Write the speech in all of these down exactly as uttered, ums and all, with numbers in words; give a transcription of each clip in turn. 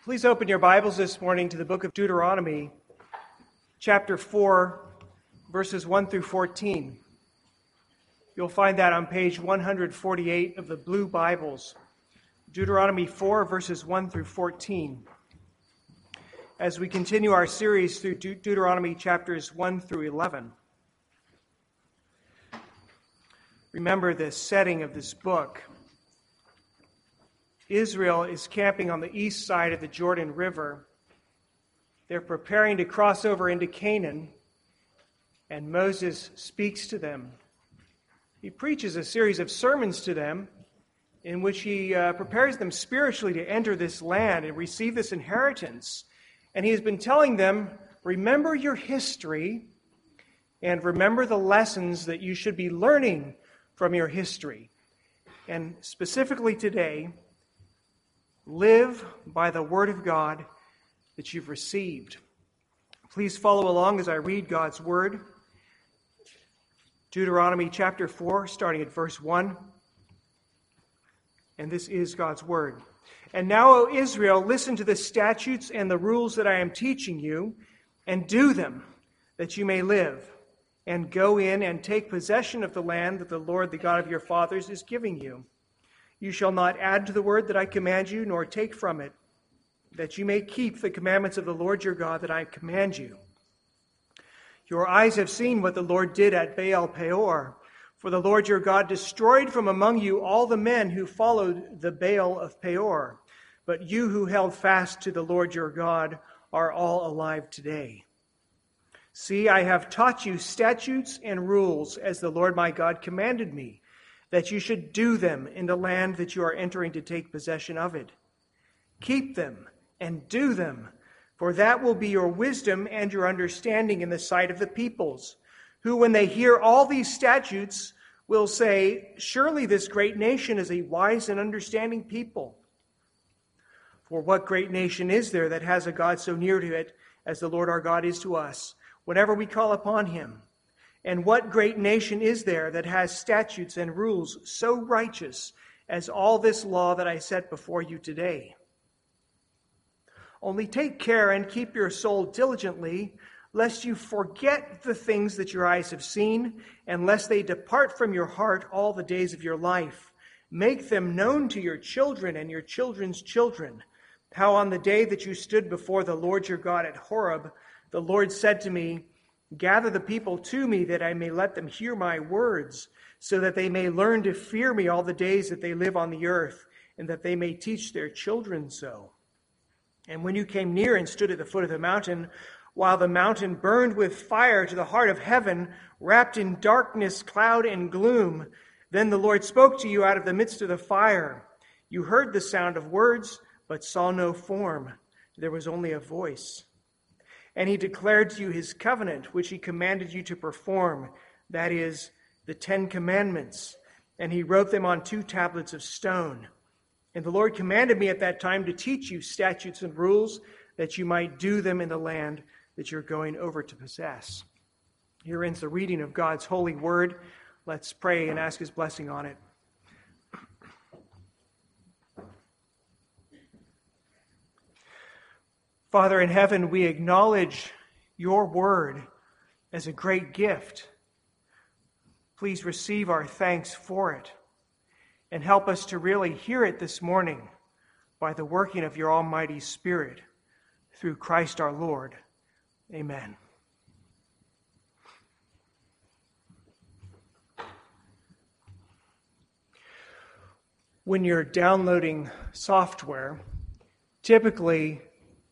Please open your Bibles this morning to the book of Deuteronomy, chapter four, verses one through fourteen. You'll find that on page one forty-eight of the Blue Bibles. Deuteronomy four, verses one through fourteen. As we continue our series through De- Deuteronomy chapters one through eleven. Remember the setting of this book. Israel is camping on the east side of the Jordan River. They're preparing to cross over into Canaan, and Moses speaks to them. He preaches a series of sermons to them in which he uh, prepares them spiritually to enter this land and receive this inheritance. And he has been telling them, remember your history and remember the lessons that you should be learning from your history. And specifically today, live by the word of God that you've received. Please follow along as I read God's word. Deuteronomy chapter four, starting at verse one. And this is God's word. And now, O Israel, listen to the statutes and the rules that I am teaching you, and do them, that you may live, and go in and take possession of the land that the Lord, the God of your fathers, is giving you. You shall not add to the word that I command you, nor take from it, that you may keep the commandments of the Lord your God that I command you. Your eyes have seen what the Lord did at Baal Peor, for the Lord your God destroyed from among you all the men who followed the Baal of Peor. But you who held fast to the Lord your God are all alive today. See, I have taught you statutes and rules as the Lord my God commanded me, that you should do them in the land that you are entering to take possession of it. Keep them and do them, for that will be your wisdom and your understanding in the sight of the peoples, who, when they hear all these statutes, will say, surely this great nation is a wise and understanding people. For what great nation is there that has a God so near to it as the Lord our God is to us, whenever we call upon him? And what great nation is there that has statutes and rules so righteous as all this law that I set before you today? Only take care and keep your soul diligently, lest you forget the things that your eyes have seen, and lest they depart from your heart all the days of your life. Make them known to your children and your children's children, how on the day that you stood before the Lord your God at Horeb, the Lord said to me, gather the people to me that I may let them hear my words, so that they may learn to fear me all the days that they live on the earth, and that they may teach their children so. And when you came near and stood at the foot of the mountain, while the mountain burned with fire to the heart of heaven, wrapped in darkness, cloud, and gloom, then the Lord spoke to you out of the midst of the fire. You heard the sound of words, but saw no form. There was only a voice. And he declared to you his covenant, which he commanded you to perform, that is, the Ten Commandments. And he wrote them on two tablets of stone. And the Lord commanded me at that time to teach you statutes and rules, that you might do them in the land that you're going over to possess. Here ends the reading of God's holy word. Let's pray and ask his blessing on it. Father in heaven, we acknowledge your word as a great gift. Please receive our thanks for it and help us to really hear it this morning by the working of your Almighty Spirit through Christ our Lord. Amen. When you're downloading software, typically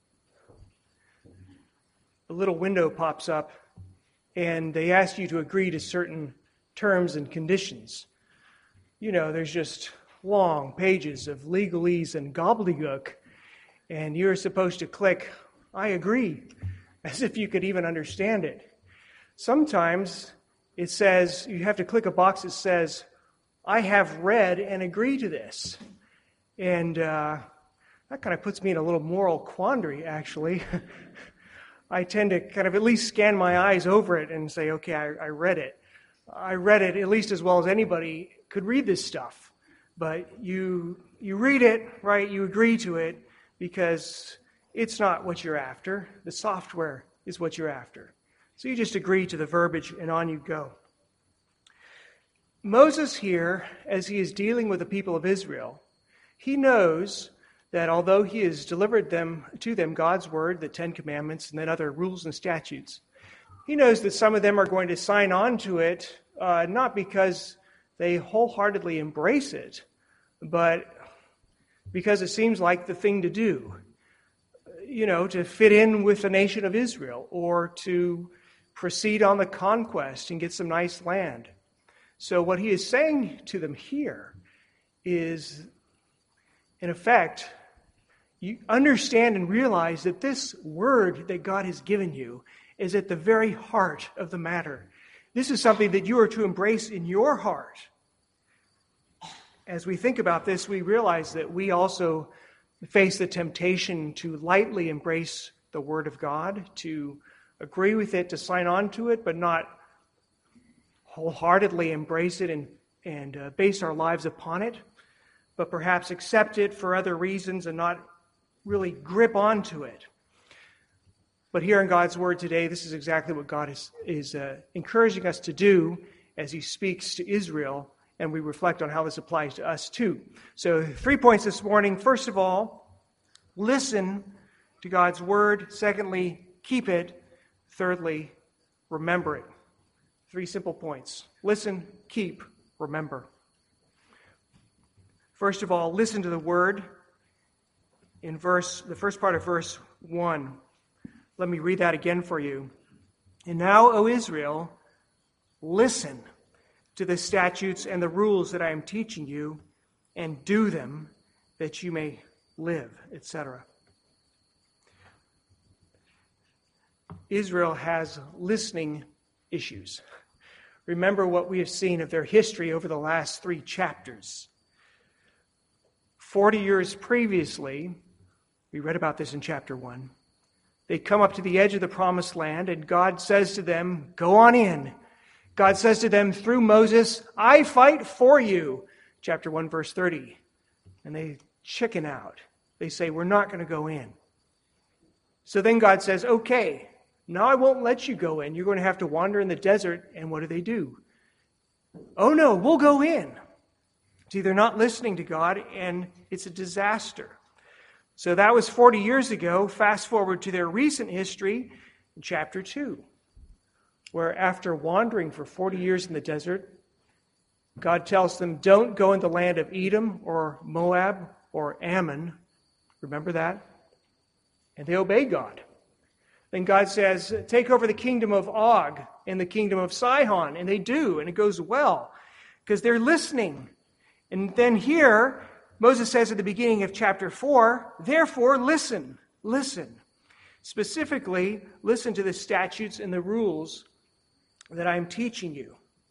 a little window pops up and they ask you to agree to certain terms and conditions. You know, there's just long pages of legalese and gobbledygook, and you're supposed to click, I agree, as if you could even understand it. Sometimes it says, you have to click a box that says, I have read and agree to this. And uh, that kind of puts me in a little moral quandary, actually. I tend to kind of at least scan my eyes over it and say, okay, I, I read it. I read it at least as well as anybody could read this stuff. But you you read it, right? You agree to it because it's not what you're after. The software is what you're after. So you just agree to the verbiage and on you go. Moses here, as he is dealing with the people of Israel, he knows that although he has delivered them to them God's word, the Ten Commandments, and then other rules and statutes, he knows that some of them are going to sign on to it, uh, not because they wholeheartedly embrace it, but because it seems like the thing to do, you know, to fit in with the nation of Israel or to proceed on the conquest and get some nice land. So what he is saying to them here is, in effect, you understand and realize that this word that God has given you is at the very heart of the matter. This is something that you are to embrace in your heart. As we think about this, we realize that we also face the temptation to lightly embrace the Word of God, to agree with it, to sign on to it, but not wholeheartedly embrace it and, and uh, base our lives upon it, but perhaps accept it for other reasons and not really grip onto it. But here in God's Word today, this is exactly what God is, is uh, encouraging us to do as He speaks to Israel, and we reflect on how this applies to us too. So three points this morning. First of all, listen to God's Word. Secondly, keep it. Thirdly, remember it. Three simple points. Listen, keep, remember. First of all, listen to the Word. In verse, the first part of verse one. Let me read that again for you. And now, O Israel, listen to the statutes and the rules that I am teaching you, and do them, that you may live, et cetera. Israel has listening issues. Remember what we have seen of their history over the last three chapters. Forty years previously, we read about this in chapter one, they come up to the edge of the promised land, and God says to them, go on in. God says to them through Moses, I fight for you. Chapter one, verse thirty. And they chicken out. They say, we're not going to go in. So then God says, okay, now I won't let you go in. You're going to have to wander in the desert. And what do they do? Oh no, we'll go in. See, they're not listening to God, and it's a disaster. So that was forty years ago. Fast forward to their recent history in chapter two, where after wandering for forty years in the desert, God tells them, don't go in the land of Edom or Moab or Ammon. Remember that? And they obey God. Then God says, take over the kingdom of Og and the kingdom of Sihon. And they do, and it goes well, because they're listening. And then here, Moses says at the beginning of chapter four, therefore listen, listen. Specifically, listen to the statutes and the rules that I'm teaching you.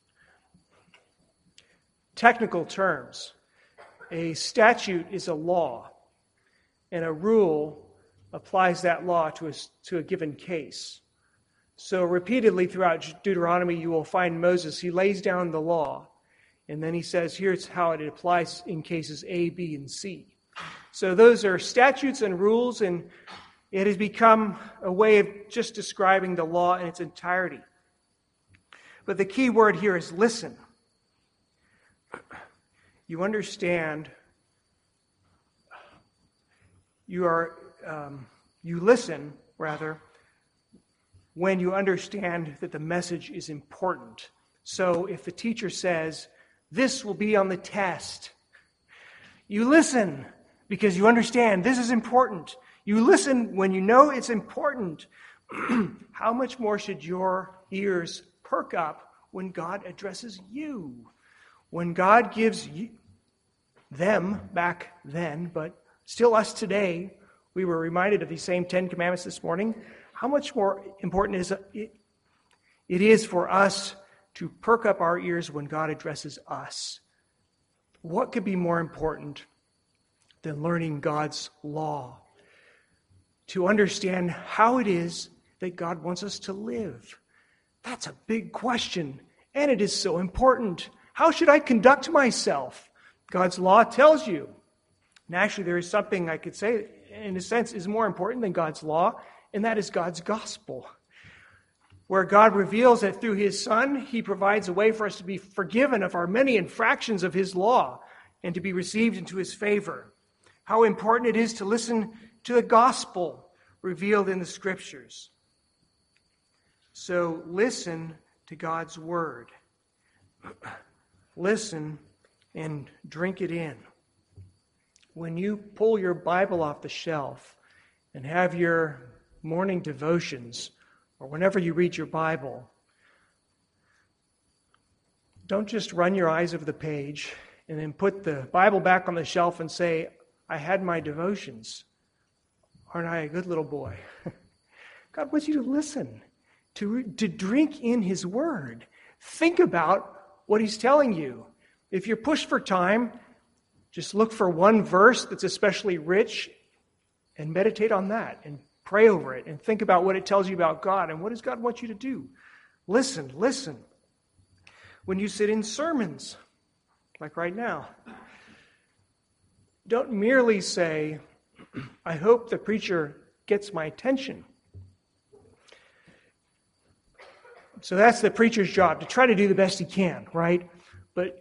Technical terms. A statute is a law, and a rule applies that law to a, to a given case. So repeatedly throughout Deuteronomy, you will find Moses, he lays down the law, and then he says, here's how it applies in cases A, B, and C. So those are statutes and rules, and it has become a way of just describing the law in its entirety. But the key word here is listen. You understand, you are, um, you listen, rather, when you understand that the message is important. So if the teacher says, this will be on the test, you listen because you understand this is important. You listen when you know it's important. How much more should your ears perk up when God addresses you? When God gives you, them back then, but still us today, we were reminded of these same Ten Commandments this morning. How much more important is it, it is for us to perk up our ears when God addresses us? What could be more important than learning God's law? To understand how it is that God wants us to live. That's a big question, and it is so important. How should I conduct myself? God's law tells you. And actually, there is something I could say in a sense, is more important than God's law, and that is God's gospel, where God reveals that through his Son, he provides a way for us to be forgiven of our many infractions of his law and to be received into his favor. How important it is to listen to the gospel revealed in the Scriptures. So listen to God's word. Listen and drink it in. When you pull your Bible off the shelf and have your morning devotions, or whenever you read your Bible, don't just run your eyes over the page and then put the Bible back on the shelf and say, I had my devotions. Aren't I a good little boy? God wants you to listen, to, to drink in his word. Think about what he's telling you. If you're pushed for time, just look for one verse that's especially rich and meditate on that and pray over it and think about what it tells you about God and what does God want you to do. Listen, listen. When you sit in sermons, like right now, don't merely say, I hope the preacher gets my attention. So that's the preacher's job, to try to do the best he can, right? But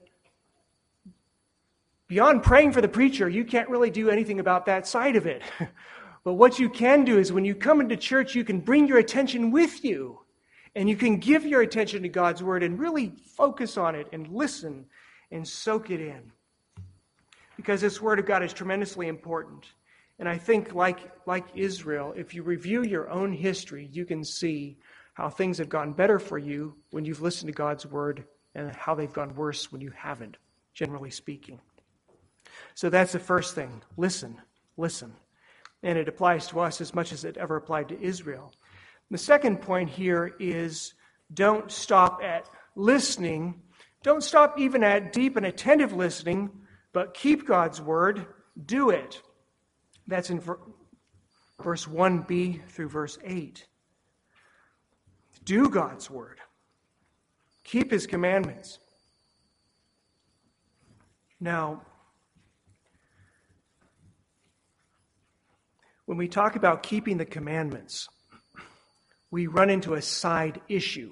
beyond praying for the preacher, you can't really do anything about that side of it. But what you can do is when you come into church, you can bring your attention with you. And you can give your attention to God's word and really focus on it and listen and soak it in. Because this word of God is tremendously important. And I think like, like Israel, if you review your own history, you can see how things have gone better for you when you've listened to God's word and how they've gone worse when you haven't, generally speaking. So that's the first thing. Listen, listen. And it applies to us as much as it ever applied to Israel. The second point here is don't stop at listening. Don't stop even at deep and attentive listening, but keep God's word. Do it. That's in verse one b through verse eight. Do God's word. Keep his commandments. Now, when we talk about keeping the commandments, we run into a side issue.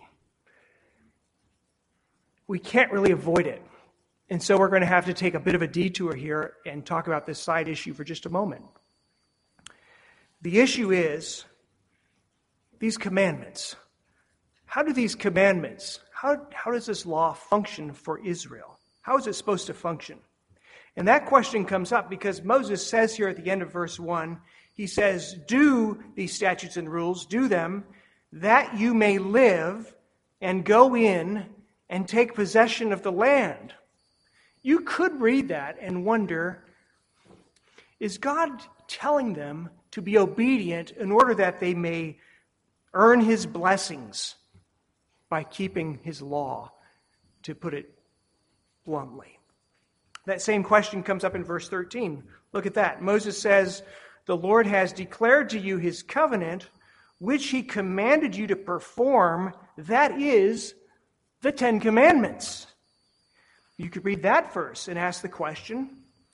We can't really avoid it. And so we're going to have to take a bit of a detour here and talk about this side issue for just a moment. The issue is these commandments. How do these commandments, how, how does this law function for Israel? How is it supposed to function? And that question comes up because Moses says here at the end of verse one, he says, do these statutes and rules, do them, that you may live and go in and take possession of the land. You could read that and wonder, is God telling them to be obedient in order that they may earn his blessings by keeping his law, to put it bluntly? That same question comes up in verse thirteen. Look at that. Moses says, the Lord has declared to you his covenant, which he commanded you to perform, that is, the Ten Commandments. You could read that verse and ask the question,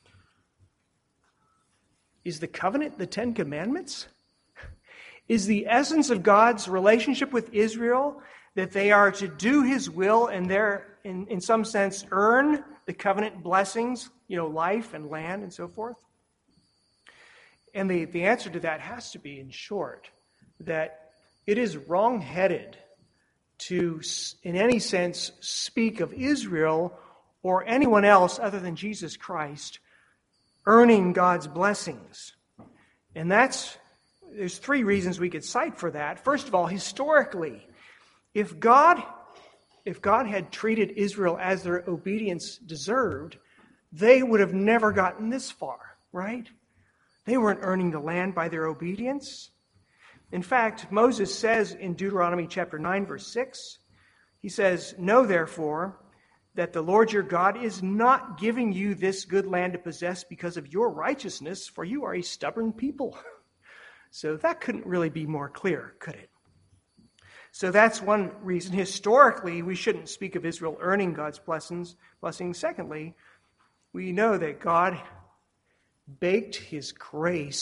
is the covenant the Ten Commandments? Is the essence of God's relationship with Israel that they are to do his will and there, in, in some sense, earn the covenant blessings, you know, life and land and so forth? And the, the answer to that has to be, in short, that it is wrong-headed to, in any sense, speak of Israel or anyone else other than Jesus Christ earning God's blessings. And that's, there's three reasons we could cite for that. First of all, historically, if God, if God had treated Israel as their obedience deserved, they would have never gotten this far, right? They weren't earning the land by their obedience. In fact, Moses says in Deuteronomy chapter nine, verse six, he says, know therefore that the Lord your God is not giving you this good land to possess because of your righteousness, for you are a stubborn people. So that couldn't really be more clear, could it? So that's one reason. Historically, we shouldn't speak of Israel earning God's blessings. Blessings. Secondly, we know that God baked his grace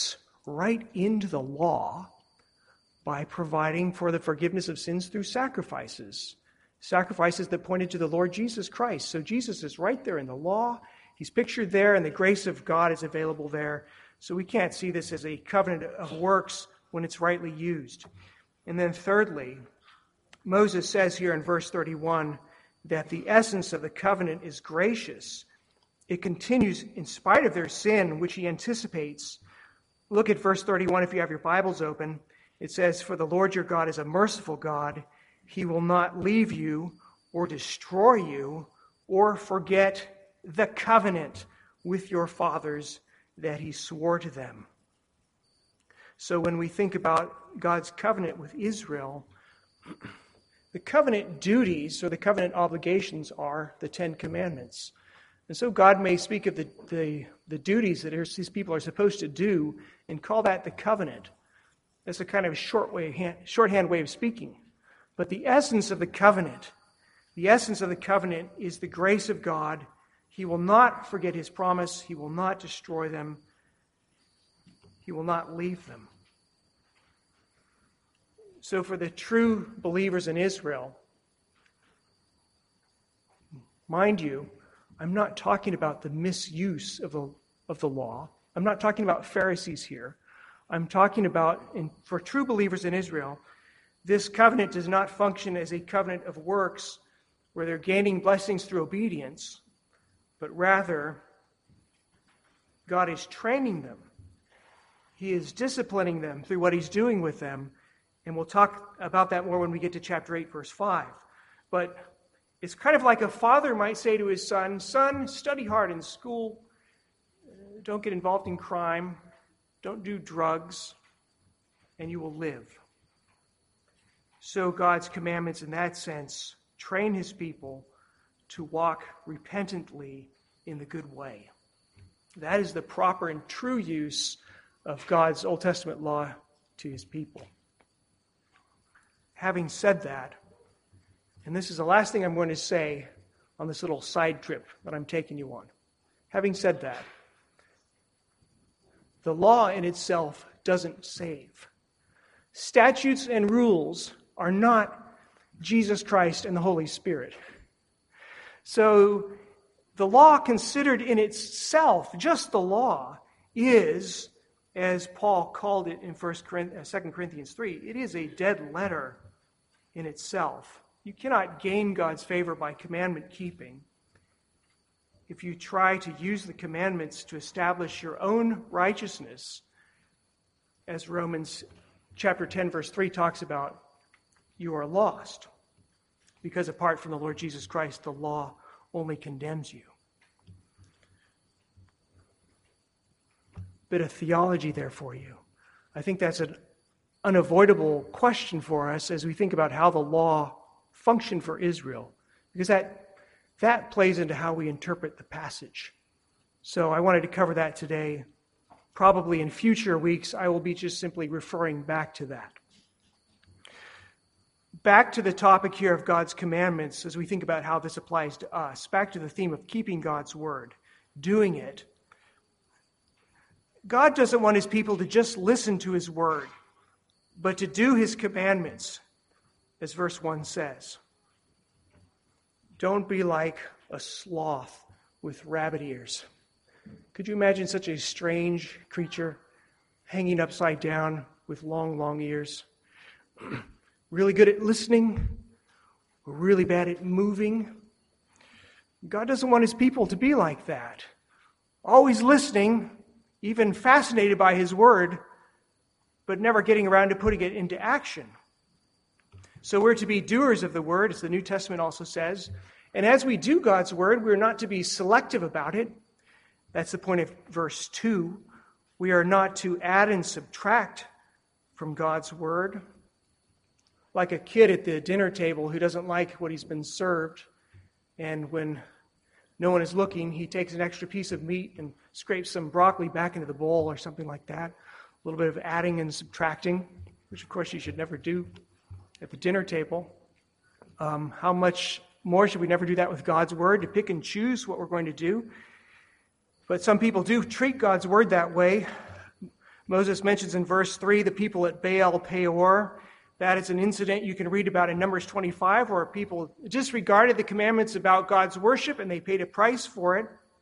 right into the law by providing for the forgiveness of sins through sacrifices. Sacrifices that pointed to the Lord Jesus Christ. So Jesus is right there in the law. He's pictured there, and the grace of God is available there. So we can't see this as a covenant of works when it's rightly used. And then thirdly, Moses says here in verse thirty-one that the essence of the covenant is gracious. It continues in spite of their sin, which he anticipates. Look at verse thirty-one if you have your Bibles open. It says, "For the Lord your God is a merciful God. He will not leave you or destroy you or forget the covenant with your fathers that he swore to them." So when we think about God's covenant with Israel, the covenant duties or the covenant obligations are the Ten Commandments. And so God may speak of the, the, the duties that these people are supposed to do and call that the covenant. That's a kind of short way, shorthand way of speaking. But the essence of the covenant, the essence of the covenant is the grace of God. He will not forget his promise. He will not destroy them. He will not leave them. So for the true believers in Israel, mind you, I'm not talking about the misuse of the, of the law. I'm not talking about Pharisees here. I'm talking about, in, for true believers in Israel, this covenant does not function as a covenant of works where they're gaining blessings through obedience, but rather God is training them. He is disciplining them through what he's doing with them. And we'll talk about that more when we get to chapter eight, verse five. But it's kind of like a father might say to his son, "Son, study hard in school. Don't get involved in crime. Don't do drugs, and you will live." So God's commandments in that sense train his people to walk repentantly in the good way. That is the proper and true use of God's Old Testament law to his people. Having said that, and this is the last thing I'm going to say on this little side trip that I'm taking you on. Having said that, the law in itself doesn't save. Statutes and rules are not Jesus Christ and the Holy Spirit. So the law considered in itself, just the law, is, as Paul called it in Second Corinthians three, it is a dead letter in itself. You cannot gain God's favor by commandment keeping. If you try to use the commandments to establish your own righteousness, as Romans chapter ten, verse three talks about, you are lost. Because apart from the Lord Jesus Christ, the law only condemns you. Bit of theology there for you. I think that's an unavoidable question for us as we think about how the law functioned for Israel, because that that plays into how we interpret the passage. So I wanted to cover that today. Probably in future weeks, I will be just simply referring back to that. Back to the topic here of God's commandments as we think about how this applies to us. Back to the theme of keeping God's word, doing it. God doesn't want his people to just listen to his word, but to do his commandments, as verse one says. Don't be like a sloth with rabbit ears. Could you imagine such a strange creature hanging upside down with long, long ears? Really good at listening, or really bad at moving? God doesn't want his people to be like that. Always listening, even fascinated by his word, but never getting around to putting it into action. So we're to be doers of the word, as the New Testament also says. And as we do God's word, we're not to be selective about it. That's the point of verse two. We are not to add and subtract from God's word. Like a kid at the dinner table who doesn't like what he's been served, and when no one is looking, he takes an extra piece of meat and scrapes some broccoli back into the bowl or something like that. A little bit of adding and subtracting, which of course you should never do at the dinner table. Um, how much more should we never do that with God's word, to pick and choose what we're going to do? But some people do treat God's word that way. Moses mentions in verse three the people at Baal Peor. That is an incident you can read about in Numbers twenty-five, where people disregarded the commandments about God's worship and they paid a price for it.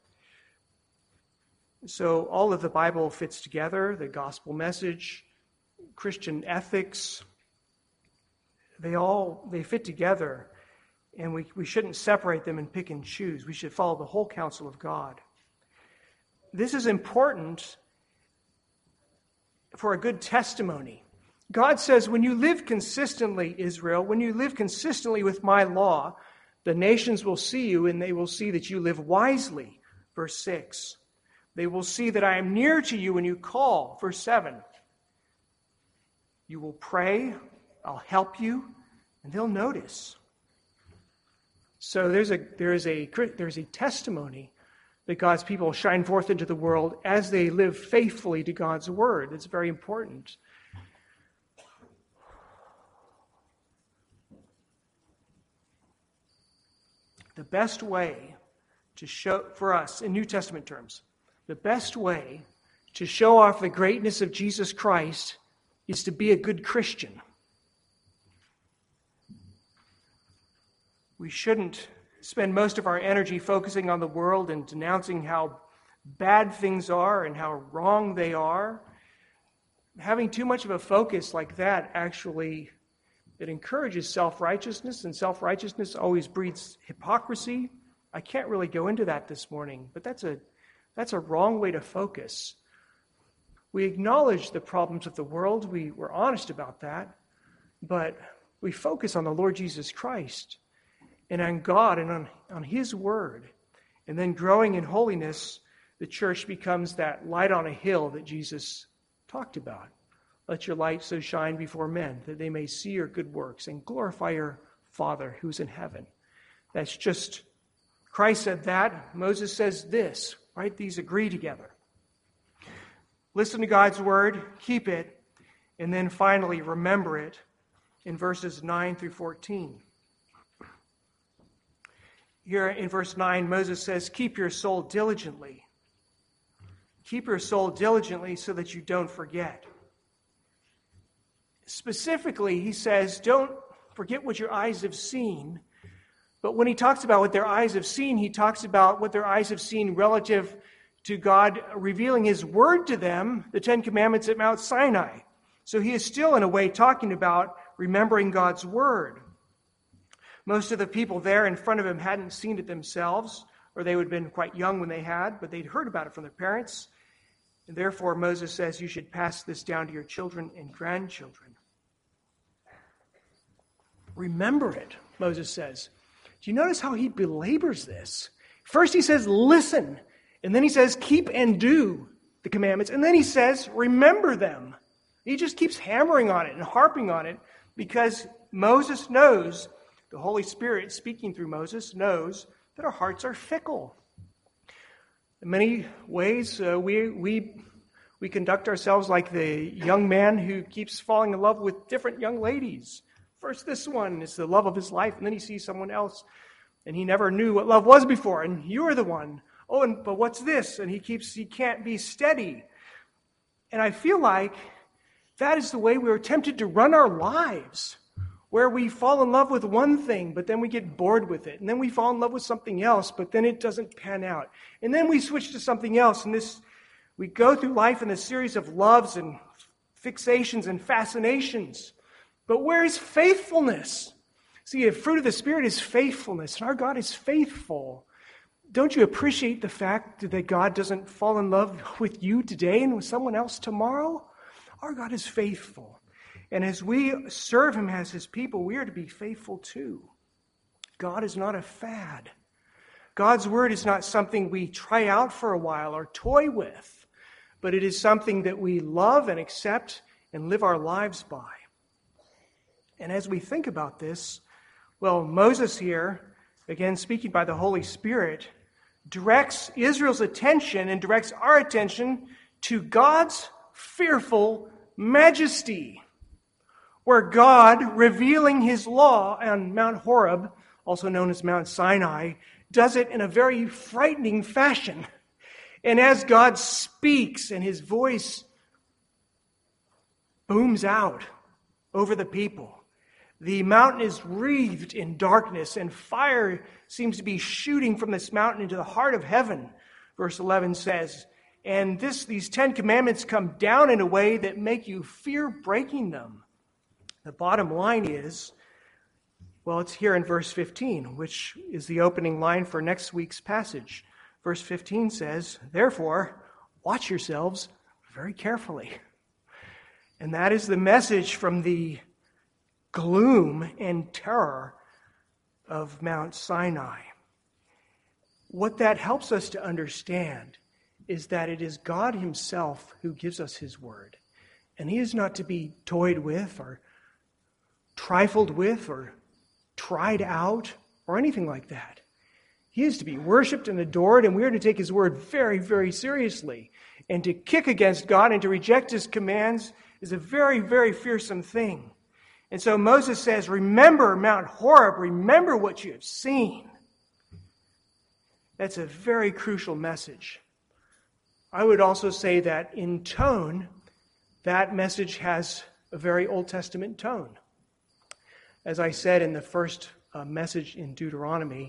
So all of the Bible fits together, the gospel message, Christian ethics, they all they fit together, and we, we shouldn't separate them and pick and choose. We should follow the whole counsel of God. This is important for a good testimony. God says, when you live consistently, Israel, when you live consistently with my law, the nations will see you and they will see that you live wisely. Verse six. They will see that I am near to you when you call. Verse seven. You will pray, I'll help you, and they'll notice. So there's a there is a there's a testimony that God's people shine forth into the world as they live faithfully to God's word. It's very important. The best way to show, for us, in New Testament terms, the best way to show off the greatness of Jesus Christ is to be a good Christian. We shouldn't spend most of our energy focusing on the world and denouncing how bad things are and how wrong they are. Having too much of a focus like that actually, it encourages self-righteousness, and self-righteousness always breeds hypocrisy. I can't really go into that this morning, but that's a that's a wrong way to focus. We acknowledge the problems of the world. We, we're honest about that, but we focus on the Lord Jesus Christ and on God and on, on His Word. And then growing in holiness, the church becomes that light on a hill that Jesus talked about. Let your light so shine before men that they may see your good works and glorify your Father who's in heaven. That's just, Christ said that. Moses says this, right? These agree together. Listen to God's word, keep it, and then finally remember it in verses nine through fourteen. Here in verse nine, Moses says, keep your soul diligently. Keep your soul diligently so that you don't forget. Specifically, he says, don't forget what your eyes have seen. But when he talks about what their eyes have seen, he talks about what their eyes have seen relative to God revealing His word to them, the Ten Commandments at Mount Sinai. So he is still, in a way, talking about remembering God's word. Most of the people there in front of him hadn't seen it themselves, or they would have been quite young when they had, but they'd heard about it from their parents. And therefore, Moses says you should pass this down to your children and grandchildren. Remember it, Moses says. Do you notice how he belabors this? First he says, listen. And then he says, keep and do the commandments. And then he says, remember them. He just keeps hammering on it and harping on it because Moses knows, the Holy Spirit speaking through Moses knows that our hearts are fickle. In many ways, uh, we we we conduct ourselves like the young man who keeps falling in love with different young ladies. First, this one is the love of his life, and then he sees someone else, and he never knew what love was before, and you're the one. Oh, and but what's this? And he keeps he can't be steady. And I feel like that is the way we are tempted to run our lives, where we fall in love with one thing, but then we get bored with it. And then we fall in love with something else, but then it doesn't pan out. And then we switch to something else. And this, we go through life in a series of loves and fixations and fascinations. But where is faithfulness? See, a fruit of the Spirit is faithfulness, and our God is faithful. Don't you appreciate the fact that God doesn't fall in love with you today and with someone else tomorrow? Our God is faithful. And as we serve Him as His people, we are to be faithful too. God is not a fad. God's word is not something we try out for a while or toy with, but it is something that we love and accept and live our lives by. And as we think about this, well, Moses here, again speaking by the Holy Spirit, directs Israel's attention and directs our attention to God's fearful majesty, where God, revealing His law on Mount Horeb, also known as Mount Sinai, does it in a very frightening fashion. And as God speaks and His voice booms out over the people. The mountain is wreathed in darkness, and fire seems to be shooting from this mountain into the heart of heaven, verse eleven says. And this, these Ten Commandments come down in a way that make you fear breaking them. The bottom line is, well, it's here in verse fifteen, which is the opening line for next week's passage. Verse fifteen says, therefore, watch yourselves very carefully. And that is the message from the gloom and terror of Mount Sinai. What that helps us to understand is that it is God himself who gives us his word. And he is not to be toyed with or trifled with or tried out or anything like that. He is to be worshipped and adored, and we are to take his word very, very seriously. And to kick against God and to reject his commands is a very, very fearsome thing. And so Moses says, remember Mount Horeb, remember what you have seen. That's a very crucial message. I would also say that in tone, that message has a very Old Testament tone. As I said in the first uh, message in Deuteronomy,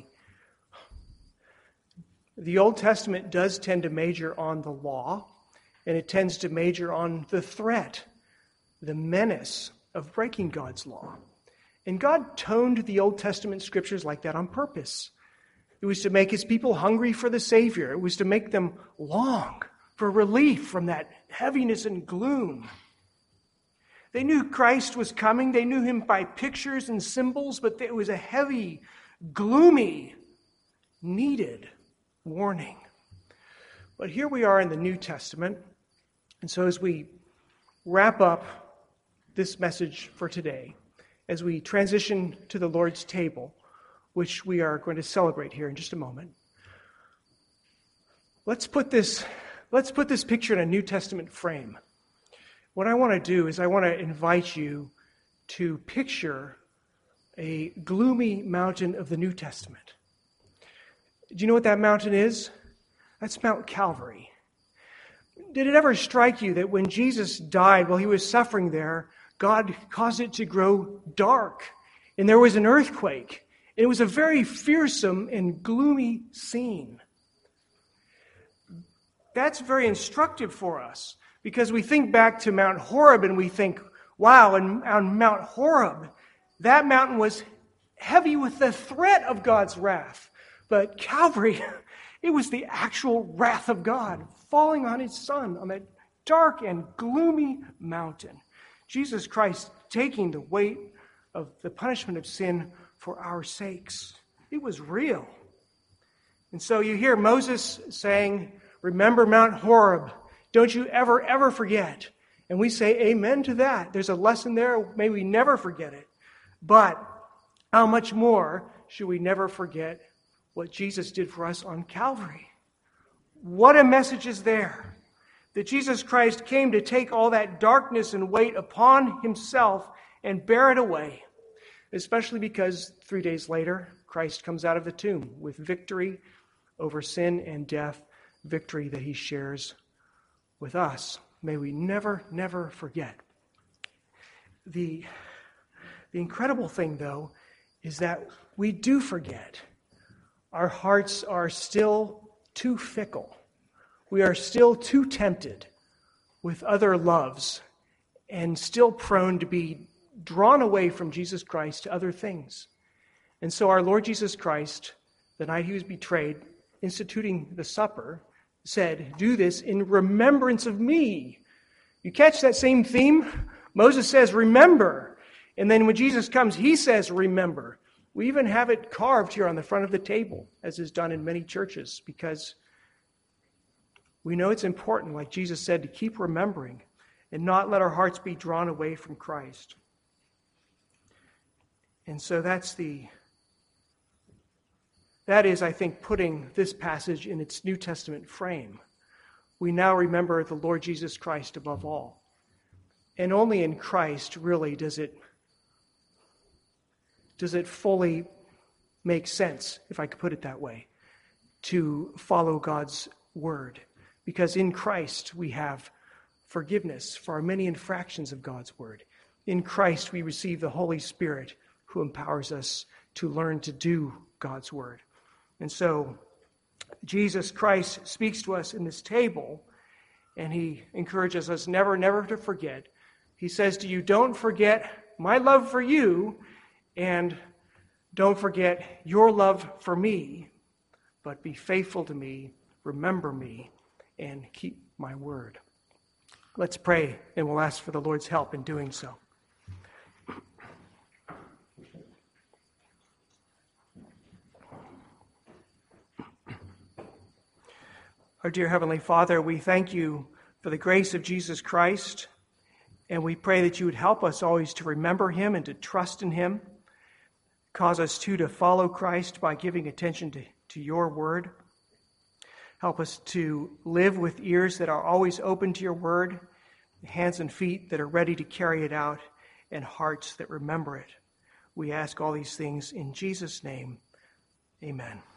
the Old Testament does tend to major on the law, and it tends to major on the threat, the menace of breaking God's law. And God toned the Old Testament scriptures like that on purpose. It was to make his people hungry for the Savior. It was to make them long for relief from that heaviness and gloom. They knew Christ was coming. They knew him by pictures and symbols, but it was a heavy, gloomy, needed warning. But here we are in the New Testament. And so as we wrap up this message for today, as we transition to the Lord's table, which we are going to celebrate here in just a moment, let's put this, let's put this picture in a New Testament frame. What I want to do is I want to invite you to picture a gloomy mountain of the New Testament. Do you know what that mountain is? That's Mount Calvary. Did it ever strike you that when Jesus died while he was suffering there, God caused it to grow dark, and there was an earthquake? It was a very fearsome and gloomy scene. That's very instructive for us, because we think back to Mount Horeb and we think, wow, and on Mount Horeb, that mountain was heavy with the threat of God's wrath. But Calvary, it was the actual wrath of God falling on his Son on that dark and gloomy mountain. Jesus Christ taking the weight of the punishment of sin for our sakes. It was real. And so you hear Moses saying, remember Mount Horeb. Don't you ever, ever forget. And we say amen to that. There's a lesson there. May we never forget it. But how much more should we never forget what Jesus did for us on Calvary? What a message is there. That Jesus Christ came to take all that darkness and weight upon himself and bear it away. Especially because three days later, Christ comes out of the tomb with victory over sin and death, victory that he shares with us. May we never, never forget. The, the incredible thing, though, is that we do forget. Our hearts are still too fickle. We are still too tempted with other loves and still prone to be drawn away from Jesus Christ to other things. And so our Lord Jesus Christ, the night he was betrayed, instituting the supper, said, do this in remembrance of me. You catch that same theme? Moses says, remember. And then when Jesus comes, he says, remember. We even have it carved here on the front of the table, as is done in many churches, because we know it's important, like Jesus said, to keep remembering and not let our hearts be drawn away from Christ. And so that's the, that is, I think, putting this passage in its New Testament frame. We now remember the Lord Jesus Christ above all. And only in Christ, really, does it, does it fully make sense, if I could put it that way, to follow God's word. Because in Christ we have forgiveness for our many infractions of God's word. In Christ, we receive the Holy Spirit who empowers us to learn to do God's word. And so Jesus Christ speaks to us in this table, and he encourages us never, never to forget. He says to you, don't forget my love for you, and don't forget your love for me, but be faithful to me, remember me, and keep my word. Let's pray, and we'll ask for the Lord's help in doing so. Our dear Heavenly Father, we thank you for the grace of Jesus Christ, and we pray that you would help us always to remember him and to trust in him. Cause us, too, to follow Christ by giving attention to, to your word. Help us to live with ears that are always open to your word, hands and feet that are ready to carry it out, and hearts that remember it. We ask all these things in Jesus' name. Amen.